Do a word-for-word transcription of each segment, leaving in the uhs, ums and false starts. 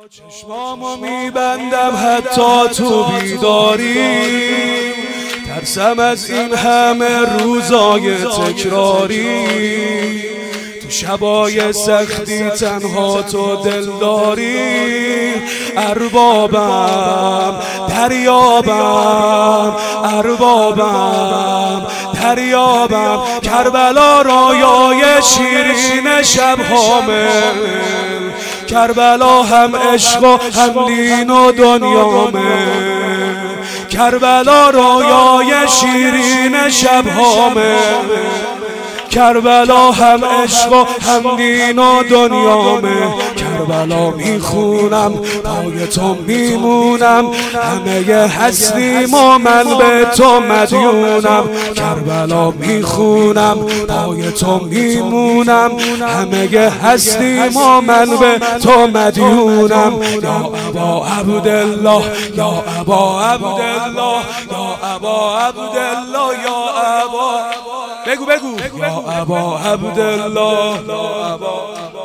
چشمامو میبندم حتی تو بیداری، ترسم از این همه روزای تکراری. تو شبای سختی تنها تو دلداری، اربابم دریابم، اربابم دریابم. کربلا رایای شیرین شبهامه، کربلا هم عشق و هم دین و دنیامه. کربلا رایای شیرین شبهامه، کربلا هم عشق و هم دین و دنیامه. کربلا میخونم پای تو میمونم، همه هستیم و من به تو مدیونم. کربلا میخونم پای تو میمونم، همه هستیم و من به تو مدیونم. یا ابا عبدالله، یا ابا عبدالله، یا ابا عبدالله، یا ابا. بگو بگو یا ابا عبدالله، یا ابا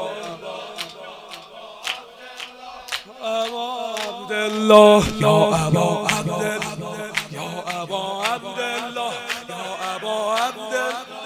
عبدالله، یا ابا عبدالله، یا ابا عبدالله، یا ابا عبدالله.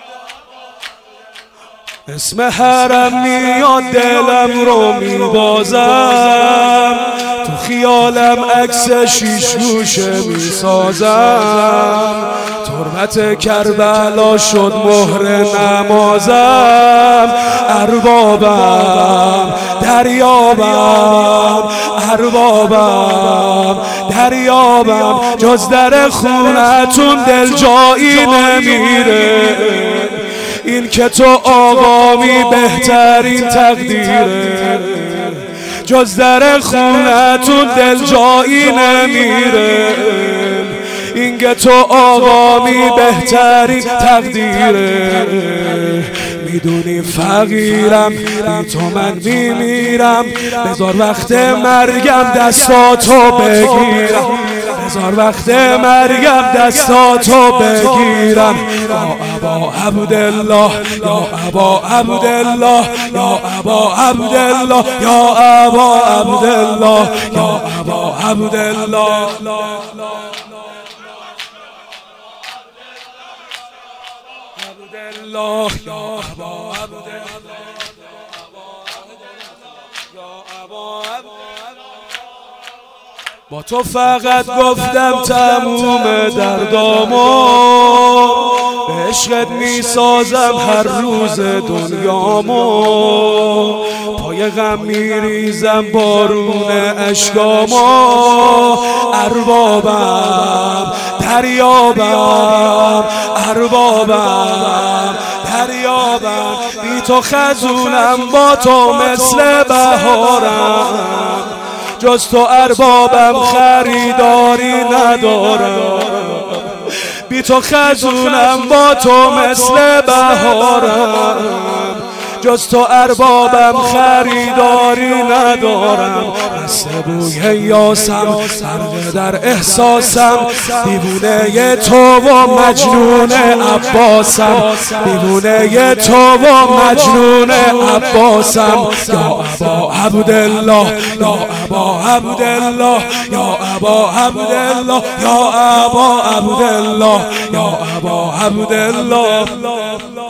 اسم حرم میاد دلم رو میبازم، تو خیالم عکس شیش گوشه میسازم. تربت کربلا شد مهر نمازم، اربابم دریابم، اربابم دریابم. جز در خونتون دل جایی نمیره، این که تو آقامی بهترین تقدیره. جز در خونتون دل جایی نمیره، این که تو آقامی بهترین تقدیره. میدونی فقیرم، بی تو من میمیرم. بذار وقت مرگم دستاتو بگیرم، بذار وقت مرگم دستاتو بگیرم. یا ابا عبدالله، یا ابا عبدالله، یا ابا عبدالله، یا ابا عبدالله، یا ابا عبدالله. الله یا ابا عبدالله، یا ابا عبدالله. با تو فقط گفتم تموم دردامو، به عشقت میسازم هر روز دنیامو. پای غم میریزم بارون اشکامو، اربابم دریابم، اربابم دریابم. بی تو خزونم، با تو مثل بهارم. جز تو اربابم خریداری ندارم. بی تو خزونم، با تو مثل بهارم. جز تو اربابم خریداری ندارم. مثل بوی یاسم غرق در احساسم، دیوونه تو و مجنون عباسم. دیوونه تو و مجنون عباسم. یا ابا عبدالله، یا ابا عبدالله، یا ابا عبدالله، یا ابا عبدالله، یا ابا عبدالله.